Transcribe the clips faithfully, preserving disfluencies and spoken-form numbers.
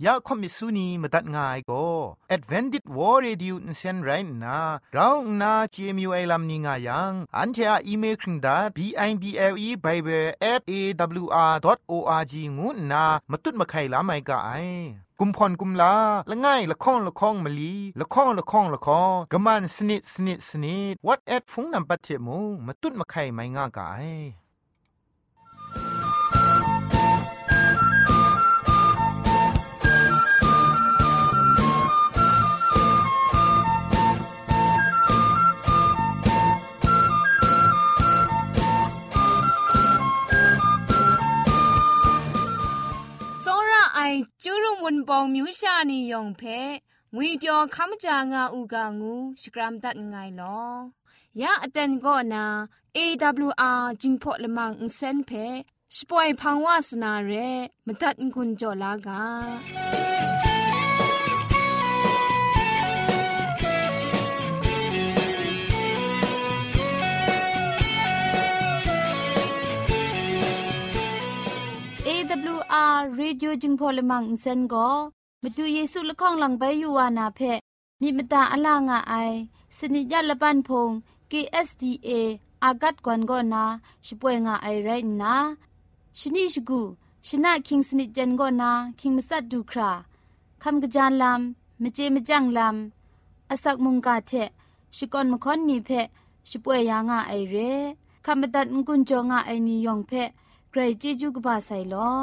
ยาคอมิสุนีมาตัดง่ายก็ Advented War Radio นเซนไรนะเราหน้า จี เอ็ม ยู ไอ ลัมนิงายังอันเทออีเมลคิงดา บี ไอ บี แอล อี Bible แอท เอ ดับเบิลยู อาร์ ดอท โอ อาร์ จี งูนามาตุดมาไข่ลาไม่กะไอกุมพรกุมลาละง่ายละข้องละข้องมะลีละข้องละข้องละข้องกะมันสนิดสนิดสนิด What at ฟงนำปัจเจมูมาตุดมาไข่ไม่ง่ากะไอจูรุมุนปองมิวชานียองเพงุยเปียวคำจางาอูกางูสกรัมตัดไงลอยาอเตนก็นา เอ ดับเบิลยู อาร์ จิงพอละมังอินเซนเพสปอยพังวาสนาเรมตัดกุญจลากาเอ ดับเบิลยู อาร์ Radio จึงพอลมังอินเซนก็มาดูเยซูละข้องหลังใบยูวานาเพมีมตาอลางอไอสนิยาละปันพง เค เอส ดี เอ อากัดกวนก็นาช่วยงาไอไรนะชนิชกูชนะคิงสนิจันก็นาคิงมัสัดดูคราคำกระจานลำมเจมจังลำอาศักมุงกาเทชิกอนมคอนนีเพช่วยยางาไอเรคำบัดงกุนจงาไอนิยองเพใครจีจูกบาไซลอ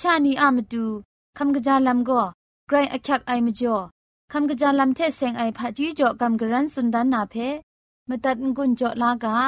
ชานีอามาดูคำกระจาลำก็ไกรอักยักไอมจ่อคำกระจาลำเทเซงไอผาจีจ่อคำกระรันสุนดานนาเพมาตัดกุญจ่อลากา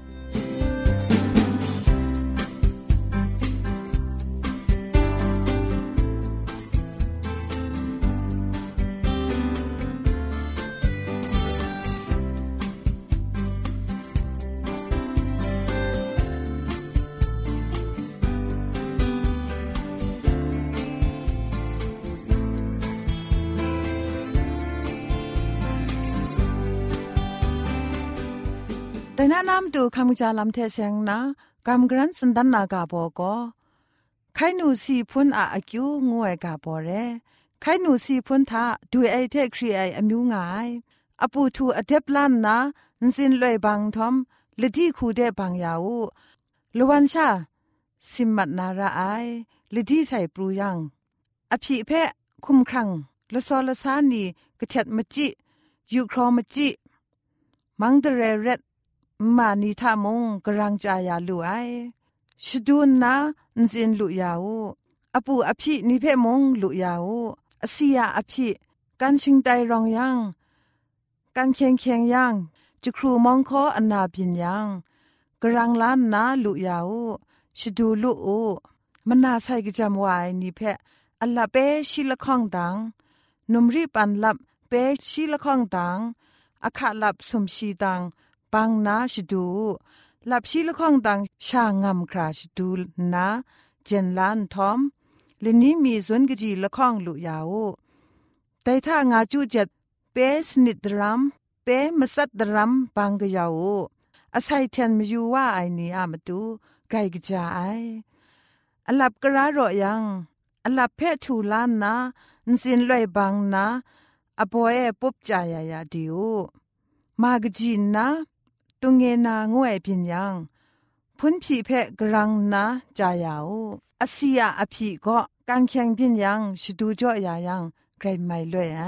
แต่แนะนำดูคำจาลำเทเซงนะกำกรันสุนดันนากาบอก็ใครหนูสีพุนอาอคิวงวยกาบอเรใครหนูสีพุนทาดูไอเทครีไออมิวงายอปูทูอเทปลันนะนสินลอยบังทอมเลดีคูเดบังยาวลวันชาสิมัดนาราไอเลดีใส่ปรูยังอภิเพะคุมครังละซอละซานีกระเท็ดมจิยูครอมจิมังเดเรเรดมานีทามงกรังจายาลุไอชดูนนะนจินลุยาวอปูอภินิเพมงลุยาวอสิยาอภิกันชิงไตรองยังกันเคียงเคียงยังจะครูมองคออันนาบินยังกรังล้านนาลุยาวชดูลุโอมันนาใส่กจำวายนิเพอัลลาเปชิละข้องดังนุมรีปันลับเปชิละข้องดังอาคาลับสมชีดังปังนาชดูหลับชีละข้องดังชางงำคราชดูนาเจนลานทอมเลนี้มีส่วนกจีละข้องลุยาวแต่ถ้างาจูเจ็ดเปสนิดรัมเปมสัดรัมปังกยาวอาศัยเทนมยูว่าไอนี้อามาดูไกรกจาไออัลลับกระรอยังอัลลับเพทูลานนะนสินลอยบังนะอโปเอปุ๊บจายายาดิวมากจีนนะตุงเงนางวยพินยังพุนผีเพะกรังนะจายาวอาเซียอภิก็การแข่งพินยังชดูจ่อยายังไกรไม่ลอยไอ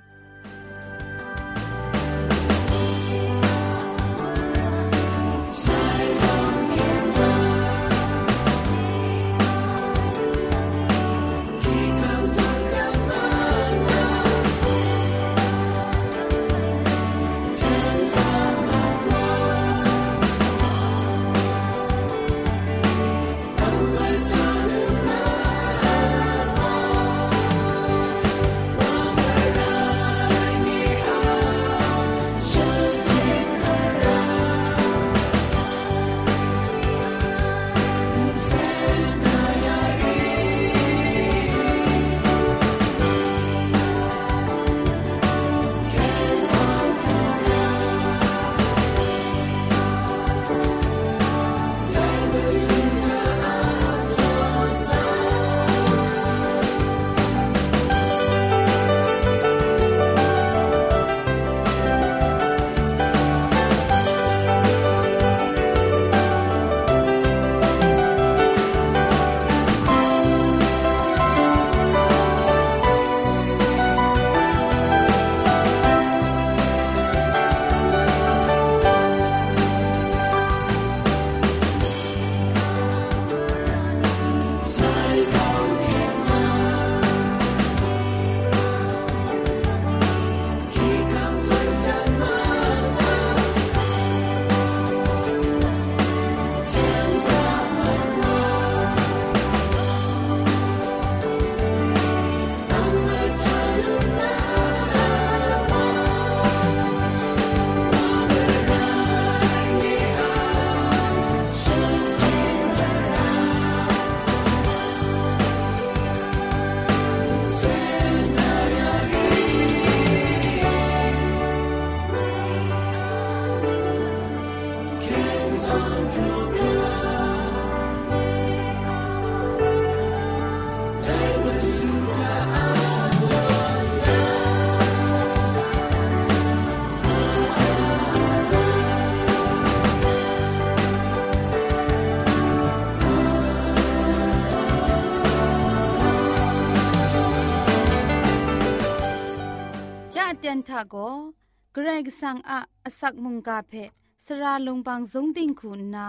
เตียนทาโกเกรกสังอะอสักมุงกาเพสราลงบางสงติงคุณนา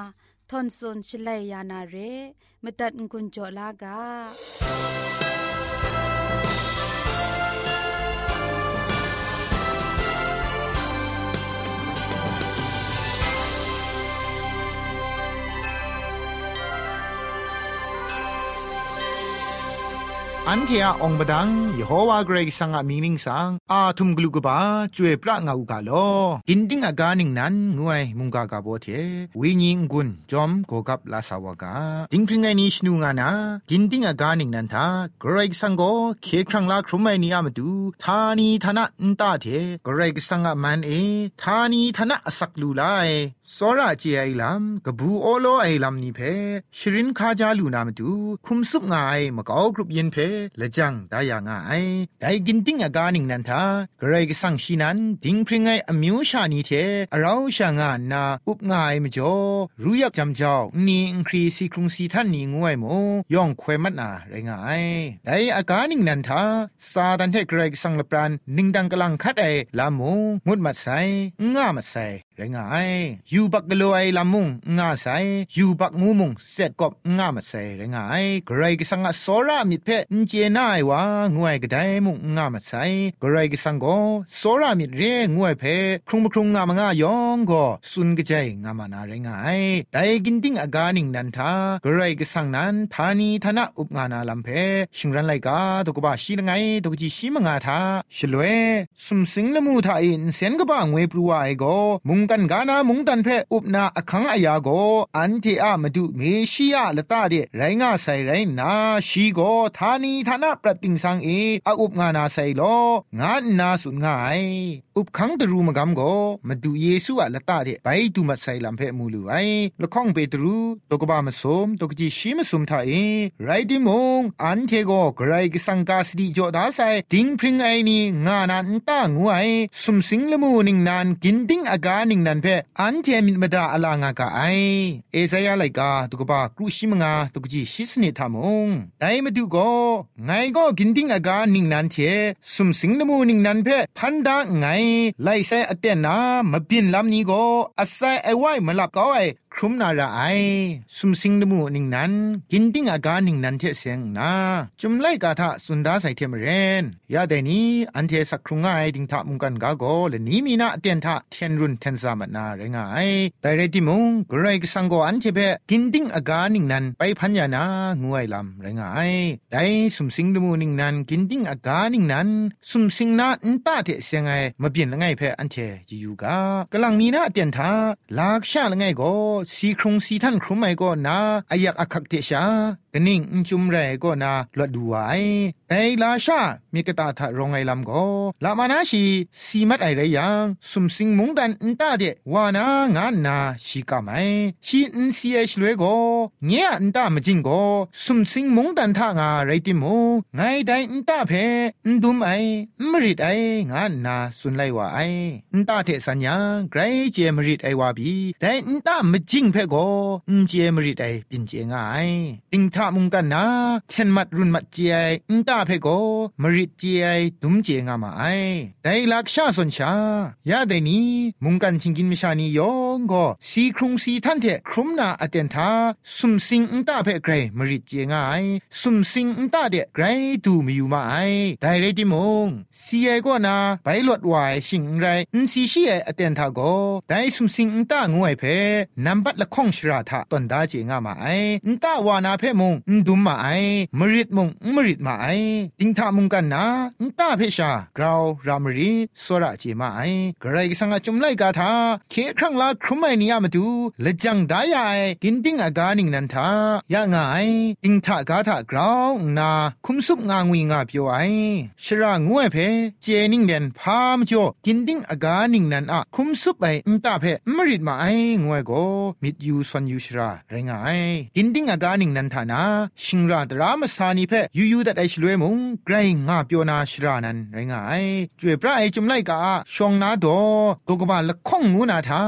ทอนซนชลัยยานาเรมตัดกุญจลากาอันเทียองบดังยโฮวาเกรกสังอามีนิงสังอาทุมกลุกบาจวยพระงาอุกาโลกินดิ้งอากานิงนั้นงวยมุงกากาโบเทวิญิงกุนจอมโกกับลาสาวกาดิ้งพริงไงนิชนูงานากินดิ้งอากานิงนั้นทาเกรกสังโกเคครั้งลาครุมไมนีอามาดูทานีทนะอินตาเทเกรกสังอามันเอทานีทนะสักลูไลสระเจไอลำกบูโอโลไอลำนี้เพชรินคาจาลูนามาดูคุมสุบงายมะกอกรุบยินเพละจังดายางายได้กินติ้งอากานิงนันทากระไรก็สังชีนันดิ้งพริงไงอมิวชานีเทเราชางานนาอุบงายมจ่อรู้ยักจำเจ้านี่อิงครีซีครุงซีท่านนี่งวยโมย่องควยมัดนาไรงายได้อากานิงนันทาซาดันเทกระไรก็สังละปรานนิงดังกำลังคัดไอลามูมุดมัดใส่ง่ามัดใส่ไรงายยูบักกะโลไอลามุงง่าใส่ยูบักมูมุงเสร็จกบง่ามัดใส่ไรงายกระไรก็สังโซรามิดเพนเจน่ายวางวยก็ได้มุงง่ามัดใส่กระไรก็สังโกโซรามิดเรงวยเพครุงมครุงงามง่ายองก็สุนกะใจงามานาไรงายได้กินติ้งอากานิงนันทากระไรก็สังนั้นทานีทนะอุปงานาลำเพชิงรันไลกาตกบะชีละไงตกจีชีมงาทาชลเวสุมสิงละมูทาอินเซนกบะงวยปรัวไอโกมุงกันกานามุงตันเพอุปนาอคังอายาโกอันเทอะมาดูเมชิยะละตาเดไรงาใส่ไรนาชีโกทานีทนะปรติงสังเอออุปงานาใส่โลงานนาสุนง่ายอุปคังตรูมกำโกมาดูเยซูอะละตาเดไปดูมาใส่ลำเพมูลูไอละข้องเปตรูตกบามาสมตกจีชีมาสมทาเอไรดิมงอันเทโกไกรกสังกาสติโจดาใส่ติงพริงไอนี่งานันตางวยสุมสิงละมูนิงนานกินดิ้งอากานิงนันเพอันเทมิดมดาอลางากาไอเอซายาไลกาตกบากรุชิมงาตกจีชิสเนทามงไดมาดูโกไงก็กินดิ้งอากานิงนันเทสุมสิงละมูนิงนันเพพันดาไงไลไซอเตนามาบินลำนี้โกอาศัยไอไว้มาลับก็ไอครุมนาราไอสุมสิงดมูนิงนั้นกินดิ้งอากานิงนั้นเทเสียงนาจุมไลกาทะสุนดาใส่เทมเรนยาเดนี้อันเทสักครุงไอดิงทะมุงกันกาโกและนี้มีนาเตียนทะเทียนรุนเทนซามันนาเรงไอแต่เรติมุงกรายกสังโกอันเทเปกินดิ้งอากานิงนั้นไปพันยานางวยลำเรงไอได้สุมสิงดมูนิงนั้นกินดิ้งอากานิงนั้นสุมสิงนาอันตาเทเสียงไอมาเปลี่ยนละไงเพอันเทยูกากำลังมีนาเตียนทะลากชาละไงโกสีครุงสีท่านครุมไมก็นาอายักอักขักเตชากนิ่งจุมไรก็นาลดดูไอไอลาชามีกตาทะรองไอลำก็ลามานาชีสีมัดไอไรยังสุมสิงมุงดันอินตาเดวานางานนาชีกาไมชีอินซีเอชลวยก็เงียอินตามจิงก็สุมสิงมุงดันทางาไรติโมไงไดอินตาเพอินดุมไอมริดไองานนาสุนไลวาไออินตาเทสัญญาไกรเจมริดไอวาบีไดอินตามจิงเพก็อินเจมริดไอปินเจงไอติงทามุงกันนาเทนมัดรุนมัดเจไออินตาเพก็มริดเจไอดุมเจงามาไอไดลักชาสนชายาไดนี้มุงกันชิงกินมิชานียองก็สีครุงสีท่านเทครุมนาอเตนทาสุมสิงอินตาเพไกรมริดเจงไอสุมสิงอินตาเดไกรดูมีอยู่มาไอไดเรติมงสีไอก็นาไปลดวายชิงไรอินสีชีไออเตนทาก็ไดสุมสิงอินตางวยเพนัมบัดละข้องชราทาตอนดาเจงามาไออินตาวานาเพมงอินดุมมาไอมริดมงมริดมาไอติงทามุงกันนาอินตาเพชากราวรามรีโซระเจมาไอกระไรสังจุมไลกาทาเคครั้งลาครุมไอนียมาดูละจังดายาไอกินดิ้งอากานิงนันทายะงาไอติงทากาทากราวนาคุมซุบงางวีงาเปียวไอชรางวยเพเจนิงเดนพามจ่อกินดิ้งอากานิงนันอะคุมซุบไออินตาเพมริดมาไองวยโกมิดยูซอนยูชราไรงาไอกินดิ้งอากานิงนันทานาชิงราดรามสานีเพยูยูดัดไอชลวยมุงไกรงาเปียวนาชรานันไรงาไอจวยพระไอจุมไลกาชองนาโดตกบาละข้องงูนาทากระไร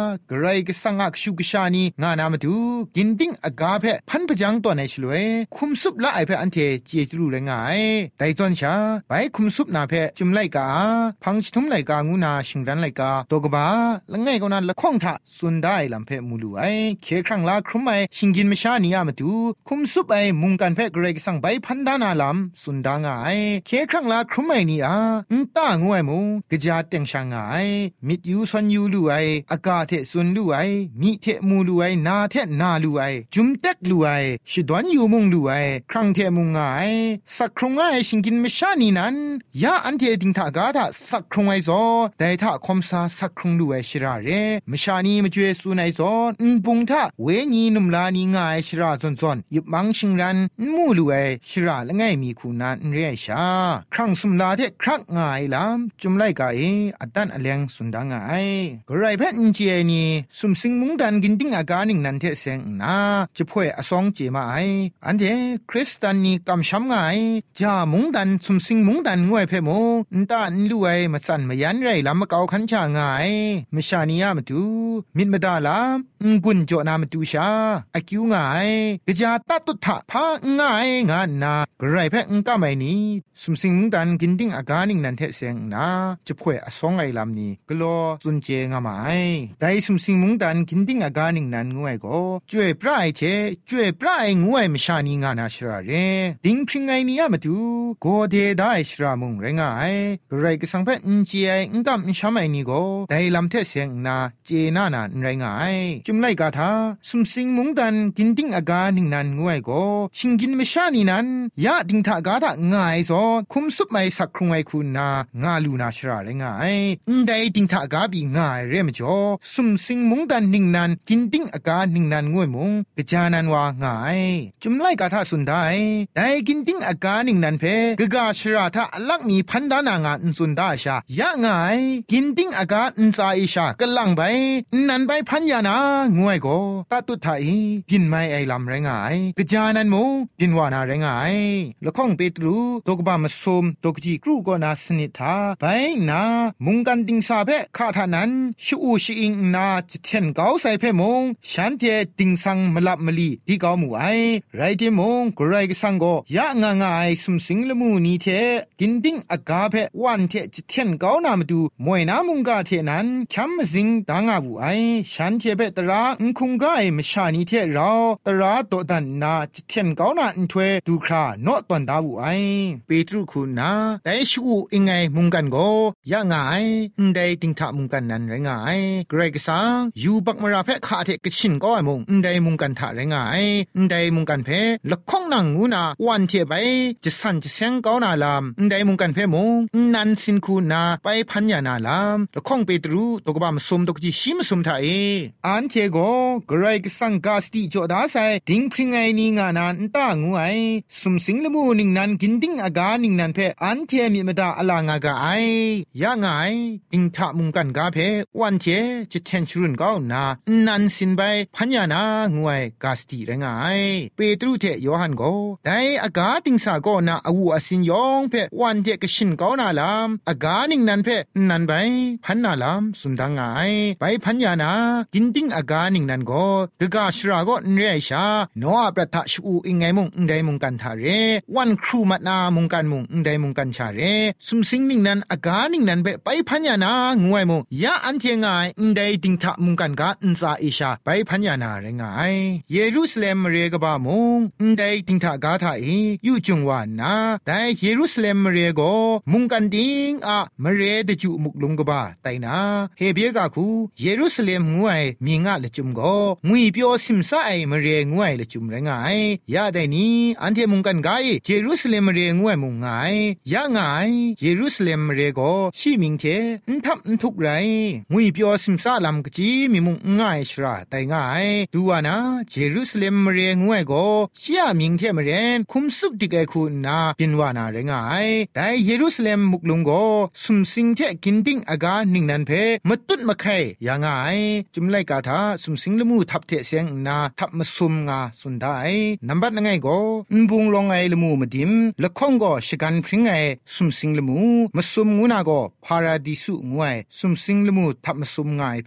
ก็สังอักชุกชานีงานามาดูกินดิ้งอากาเพพันพจังตัวในชลวยคุมซุปละไอเพอันเทเจตรูเลยง่ายไดจอนชาไปคุมซุปนาเพจุมไลกาพังชทุมไลกางูนาชิงรันไลกาตกบาละไงก็นั้นละข้องทะสุนได้ลำเพมูลูไอเคครั้งละครุมไอชิงกินมชานียามาดูคุมซุปไอมุงกันเพเกรกสังใบพันดานาลำสุนดางไอเคครั้งละครุมไอนี่อาอุนตางวยมูกะจาเต็งช่างไอมิดยูซอนยูลูไออากาเทสุนลูไอมีเทมูลูไอนาเทนาลูไอจุมเต็กลูไอชิดวนยูมุงลูไอครั้งเทมุงไอสักครงไอชิงกินมชานีนั้นยาอันเทดิงทากาทะสักครงไอซอแต่ถ้าคอมซาสักครงลูไอชิราเรมชานีมาช่วยสุนัยซออุนปุงทะเวนีนุมลานีง่ายชิราซอนซอนยุบมังชิงรันมูลูไอชิราละไงมีคูนานเรียชาครั้งสุมลาเทครักง่ายลำจุมไลกาเออัดดันอเลียงสุนดางไอกระไรเพนเจนีสุมสิงมุงดันกินดิ้งอากานิงนันเทเซงนาจะพ่วยอสองเจมาไออันเทคริสตันนีกำช้ำง่ายจามุงดันสุมสิงมุงดันงวยเพโมนตานลูไอมาสั่นมายันไรลำมาเกาขันชาง่ายมชานียามาดูมิดมาดาลามกุนโจนามาดูชาอากิวง่ายกะจาตัดตุถะพาง่ายงานนากระไรเพนก็ไม่นี้สุมสิงมุงดันกินดิ้งอากานิงนันเทเซงนาจะพ่วยอสองไอลำนี้กลัวสุนเจงามาไอได้สุมสิงมุงดันกินดิ้งอากานิงนันงวยก็ช่วยปลายเทช่วยปลายงวยมชานีงานาชราเรดิ้งพริงไงนี้มาดูโกเดได้ชรามุงเรงไอกระไรก็สังเพนเจไออุนกัมชามไอนี้ก็ได้ลำเทเซงนาเจนานาเรงไงจุมไลกาทาสุมสิงมุงดันกินดิ้งอากานิงนันงวยก็ชิงกินมชานีนั้นยาดิ้งทากาทะง่ายซอคุมซุปไม่สักครุงไอคุณนางาลูนาชราเรงไงอุนได้ดิ้งทากาบีง่ายเรมจ่อสุมสิงมุงดันนิงนันกินดิ้งอากานิงนันงวยมุงกะจานันว่าง่ายจุมไลกาทาสุนได้ได้กินดิ้งอากานิงนันเพกะกาชราทาอลักมีพันดานางาอุนสุนดาชายะง่ายกินดิ้งอากาอุนซาอิชากะลังไปนันไปพันยานางวยก็ตาตุไทยกินไม่ไอลำเรงไงกะจานันมุงกินวานาเรงไงละข้องเปตรูตกบามสมตกจีกรูก็นาสนิทาไปนามุงกันดิงซาเพคาทานันชูอูชิอิงนาจิเทนเกาใส่เพมงฉันเทดิงสังมลับมลีดีเกาหมูไอไรเดมงกไรกสังโกยะงางายสุมสิงละมูนีเทกินดิงอากาเพวันเทจิเทนเกานามาดูมวยนามุงกาเทนันคัมสิงดางาบูไอฉันเทเพตระอุคุงกายมชานีเทเราตระโตดันนาจิเทนเกานาอินทเวดูคราโนตอนดาบูไอเปตรุคุณนาแต่ชูอิงไงมุงกันโกยะงายอินไดติงทะมุงกันนันไรงายเกรกสังยูบักมราเพคาเทกชินก็ไอมุงอินไดมุงกันทะไรงายอินไดมุงกันเพละข้องนังงูนาวันเทไปจะสั่นจะเสียงเกานาลามอินไดมุงกันเพมุงนันสินคูนาไปพันยานาลามละข้องเปตรูตกบามสมตกจีชิมสมทะเออันเทโกเกรกสังกาสติโจดาไซดิงพริงไงนีงานันตางูไอสุมสิงละมูนิงนันกินดิงอากานิงนันเพอันเทมีมดาอลางากาไอยะงายอิงทะมุงกันกาเพวันเทจิเทนชรุนกาวนานันสินไปพัญญานางวยกาสติไรงายเปตรุเทโยฮันโกไดอากาติงสาโกนาอวูอสินยองเพวันเทกชินกาวนาลามอากานิงนันเพนันไปพันนาลามสุนดางายไปพัญญานากินดิงอากานิงนันโกกะกาชราโกเรชาโนอาประทะชูอิงไงมุงไดมุงกันทาเรวันครูมัดนามุงกันมุงไดมุงกันชาเรสุมสิงนิงนันอากานิงนันเบไปพัญญานางวยมุงยะอันเทงายไดติงทะมุงกันกาอินซาอิชาไปพัญญานาเรงายเยรูซาเล็มเรกบามุงไดติงทะกาทาเอยูจุงวานาไดเยรูซาเล็มเรโกมุงกันดิงอะมเรดจุมุกลุงกบาไตนาเฮเบียกาคูเยรูซาเล็มงวยมีงะละจุมโกงุยเปียวซิมซาไอมเรงวยละจุมเรงายยะไดนี้อันเทมุงกันกาเยรูซาเล็มเรงวยมุงงายยะงายเยรูซาเล็มเรโกชิมิงเทอินทับอินทุกไรงุยเปียวซิมซาลัมกจีมีมุงง่ายชราไตง่ายดูวานะเยรูซาเล็มเรงวยโกชิยามิงเทมเรนคุมสุบดิเกคุณนาปินวานาเรงายแต่เยรูซาเล็มมุกลุงโกสุมสิงเทกินดิงอากานิงนันเพมตุดมะไคยางายจุมไลกาทาสุมสิงละมูทับเทเสียงนาทับมะซุมงาสุนได้นับบัดนไงโกอุนบุงลงไงละมูมดิมละข้องโกชิกันพริงไงสุมสิงละมูมะซุมงูนาโกพาราดิสุงวยสุมสิงละมูทับมะซุมงายเพมูลู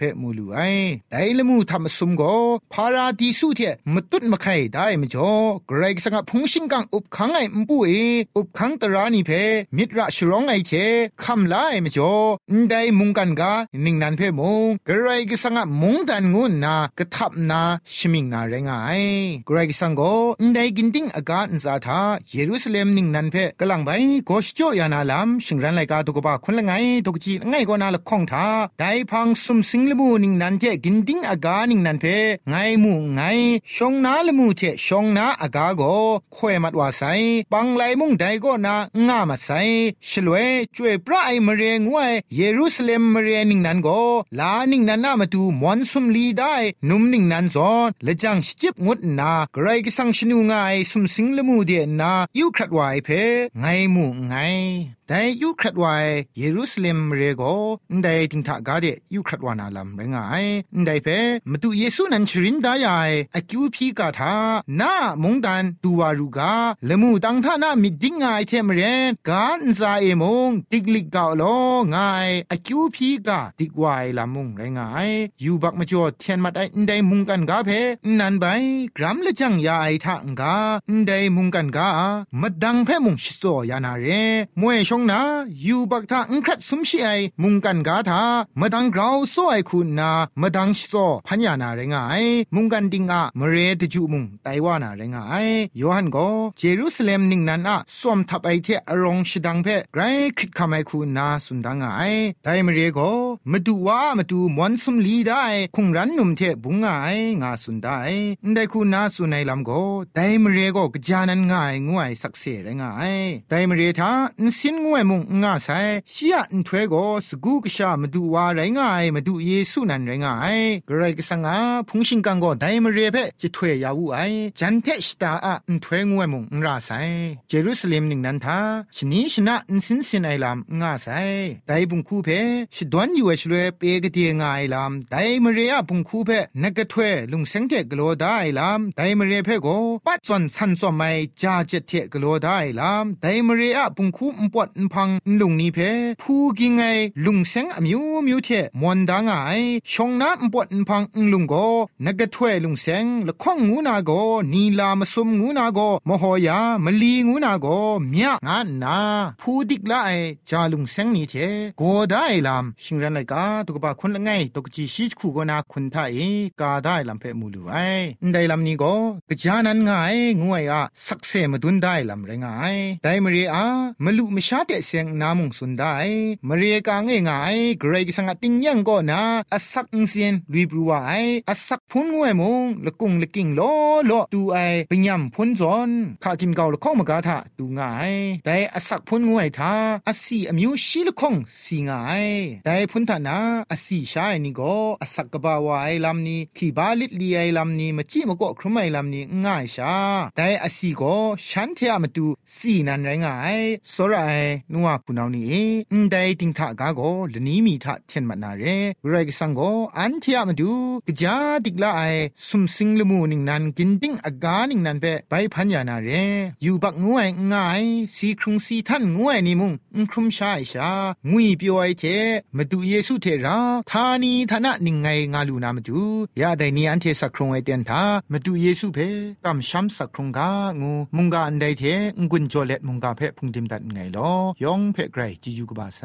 ลูไอไดละมูทำสมโกพาราดิสุเทมตุดมะไข่ได้มจ่อเกรกสังพุงชิงกังอุบขังไอมปุเออุบขังตรานีเพมิตรชร้องไอเทคำลาไอมจ่อได้มุงกันกานิ่งนันเพมงเกรกสังมุงดันงูนากระทับนาชิมิงนาเรงไอเกรกสังโกได้กินดิ้งอากาศซาธาเยรูซาเล็มนิ่งนันเพกลังไปโกชโจยานาลามชิงรันไลกาตุกบะคนละไงตุกจีไงก็นาละข้องทาได้พังสุมสิงละมูนิ่งนันเทกินดิ้งอากานิ่งนันเพไงมูไงชงนาละมูเทชงนาอากาโกควยมัดว่าไซปังไลมุงไดก็นางามาไซชลวยช่วยพระไอมเรงวยเยรูซาเล็มมเรนิ่งนันโกลานิ่งนันนามาดูมอนสุมลีได้นุมนิ่งนันซอนละจังชิบงดนาไกรกสังชนูงายสุมสิงละมูเดนายูครัดวายเพไงมูไงแต่ยูครัดวายเยรูซาเล็มเรโกได้ติงทากาเดยูครัดวานาลัมเรงไงได้เพมาดูเยซูนันชรินดายายอคิวพีกาทานามงดันตูวารุกาละมูตังทานามิดิงไงเทมเรนกาอันซาเอมงติกลิกกาโลไงอคิวพีกาติกวายลามุงเรงไงยูบักมาจ่อเทียนมัดไอได้มุงกันกาเพนันไปกรัมละจังยาไอทางกาได้มุงกันกามาดังเพมุงชิโซยานาเรมวยชงนายูบักทาอังครัดสุมชีไอมุงกันกาทามาดังกราวโซไอคุณนามาดังชิโซพัญญานาเรงไงมุงกันดิงอะมเรตจูมุงไตวานาเรงไงยอหันโกเยรูซาเล็มนิงนันอะสวมทับไอเทอรองชิดังเพไกรคริกคำไอคุณนาสุนดังไงไดมเรโกมาดูว่ามาดูมอนสุมลีได้คงรันนุมเทบุงไงงาสุนได้ได้คุณนาสุนัยลำโกไดมเรโกกจานันง่ายงวยสักเสเรงไงไดมเรทาอินสินงวยมุงงาไซชียอินทเวโกสกูกชามาดูว่าไรงายมาดูเยซูนันไรงายกระไรก็สังอาพุงชิงกังโกไดมเรเพจะถวยยาวูไอจันเทชตาอะอินทเวงวยมุงราไซเยรูซาเล็มนิงนันทาชนีชนะอินสินสินไอลำงาไซไดบุงคูเพชดวนอยู่เอชเลเปกเตียงไอลำไดมเรอะบุงคูเพนักถวยลุงเซงเทกโลได้ลำไดมเรเพโกปัดซอนซันซอมไมจาเจเทกโลได้ลำไดมเรอะบุงคูมปวดพังลุงนี้เพผู้กิงไงลุงเซงอมิวมิวเทมอนดางไงชงน้ำปวดพังลุงโกนักถวยลุงเซงละข้องงูนาโกนีลามสมงูนาโกมโหยามลีงูนาโกเมียงานนาผู้ดิกละไอจาลุงเซงนี้เทโกได้ลำชิงรันไลกาตุกบะคนละไงตุกจีชิคูโกนาคุณไทยกาได้ลำเพมูลูไอได้ลำนี้โกกจานันไงงวยอะสักเซมาดุนได้ลำเรงไงได้มเรียมลุมชาเตเสียงนามุงสุนได้มเรียกางไงเกรกสังติงยังก็นาอสักเสียนลุยบรัวไออสักพุนงวยมงละกุงละกิ่งโลโลตูไอเป็นยำพุนจอนข้ากิมเกาละข้องมกาทะตูง่ายแต่อสักพุนงวยทาอสีอมิวชีละข้องสีง่ายแต่พุนทานาอสีชายนี่ก็อสักกบาวไอลำนี้ขีบาลิดลีไอลำนี้มาจี้มาก็ครุมไอลำนี้ง่ายชาแต่อสีก็ฉันเทียมาดูสีนันไรงายสระไอนัวคุณเอานี่ได้ติงทากาโกลนี้มีทะเทียนมานาเรไรก็สังโกอันเทียมาดูกจาดิกละไอสุมสิงละมูนิงนันกินดิ้งอากานิงนันเปไปพันยานาเรอยู่บักงวยง่ายสีครุงสีท่านงวยนี่มุงครุมชาอิชางุยเปียวไอเทมาดูเยซูเทราทานีทนะนิงไงงาลูนามาดูยาไดนีอันเทสักครุงไอเตียนทามาดูเยซูเพกำช้ำสักครุงกางูมุงกาอันใดเทงุนโจเลตมุงกาเพพุงดิมดัดไงลอยองเพไกรจิจูกบาไซ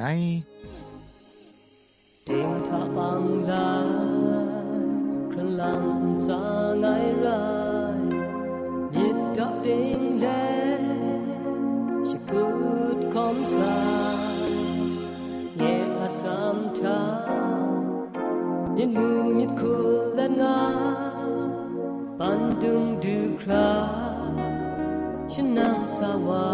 เต็งทาปังลาครันลังสาไงไรยิดดอกเต็งแลชิกุดคอมสาเยอาสามทายิดมูยิดคูเลนงาปันดุงดูคราฉันนำสาวา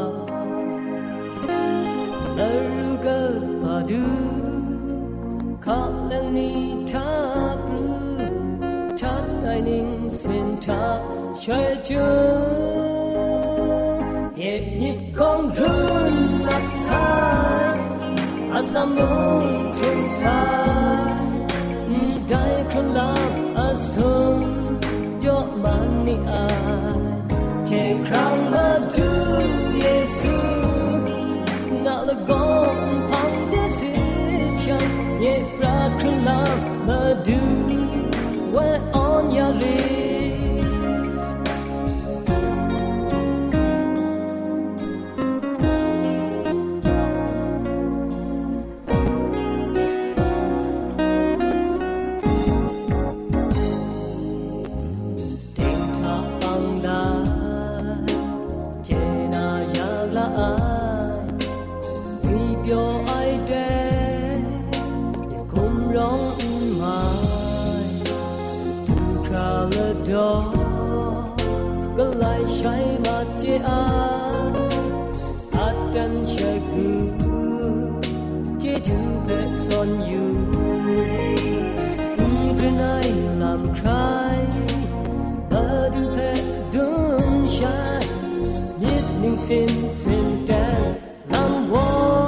ลารูกาปาดูคาเลนีทาบรูทัดไอนิงเซนทาช่วยจูเย็ดยิดของรุ่นนักษาอาสามุงทุนสาได้ครั้งลาอาสุงจอมันนี่อาแค่ครั้งมาดูเยซูน่าละกอนพังเดสิฉันเย็ดรักครั้งลามาดู We're on your wayก็ไล่ใช้มาเจอาอาดันเชกูเจจูเพซอนอยู่กระไนลำใครมาดูเพดุนชายยิดนิ่งสิ้นสิ้นแดนลำว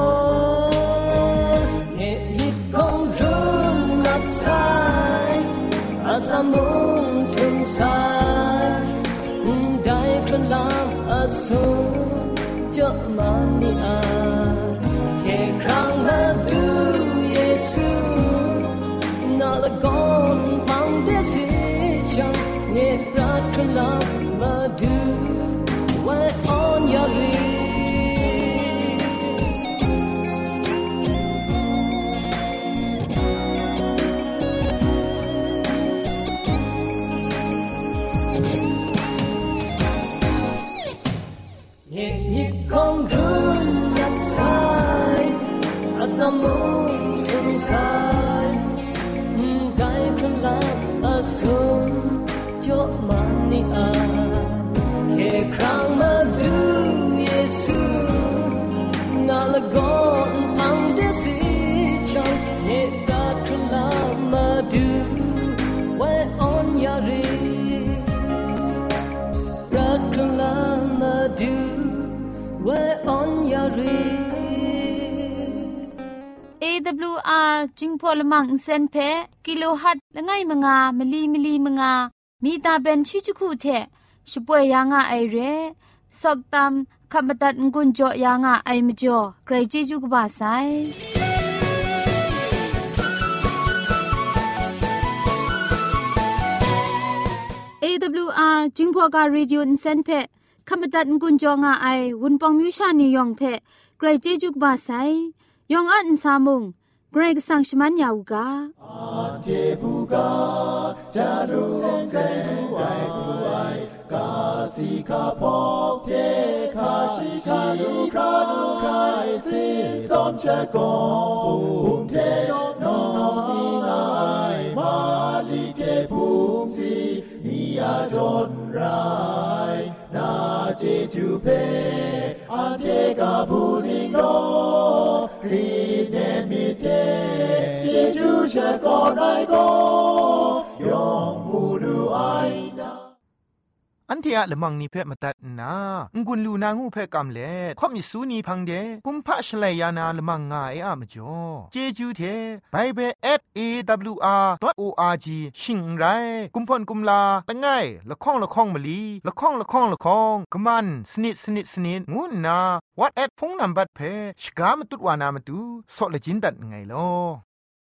อนเหตุยิดคงรุ่นนับสายอาสามุงถึงสายได้ครั้งลำอาสูเจ้ามานีอาแค่ครั้งมาดูเยซูน่าละก่อนพังเดสิฉันเนตรักครั้งลำมาดูไว้ออนยารีคงรุ่นยับสายอาสามุงถึงสายได้ครั้งลำอาสูเจ้ามานีอาแค่ครั้งมาดูเยซูน่าละก่อนพังเดสิฉันเนตรักครั้งลำมาดูไว้ออนยารีรักครั้งลำมาดูWe're on your way เอ ดับเบิลยู อาร์ จิงพอลมังอินเซนเพกิโลฮัตละไงมงามลีมลีมงามีตาเป็นชิจุคุเทช่วยยางาไอเรสอกตามคำบัดงุนจ่อยางาไอมจ่อใครจิจุกบาไซเอ ดับเบิลยู อาร์ จิงพอการีดิโออินเซนเพคำตัดงุนจงอาไอวุนปองมิวชานียองเพไกรเจจุกบาไซยองอันซามุงไกรกสังชมันยาวกาอาเทบูกาจารุเซนไกบูไอกาสิคาพอกเทคาชิคาลูคาลูไครซิซอนเชกองภูมิเทนองนิงายมาลิเทภูมิสีนิยาจนรายนาเจจูเพอาเทกาบูนิงโนรีเนมิเทเจจูเชกอนไอโกยองมูดูไอนาอันที่อะละมังนิเพ่มาตัดนางุนลูนางูเพ่กำเล่ข่อมิสูนีพังเดกุมพะชเลยานาละมังงาเออะมจ่อเจจูเทไบเบิล แอท เอ ดับเบิลยู อาร์ ดอท โอ อาร์ จี ชิงไรกุมพ่นกุมลาละง่ายละข้องละข้องมะลีละข้องละข้องละข้องกะมันสนิดสนิดสนิดงูนาวัดแอดพงนัมบัดเพ่ชกามตุดวานามตุซอเลจินดัดไงลอ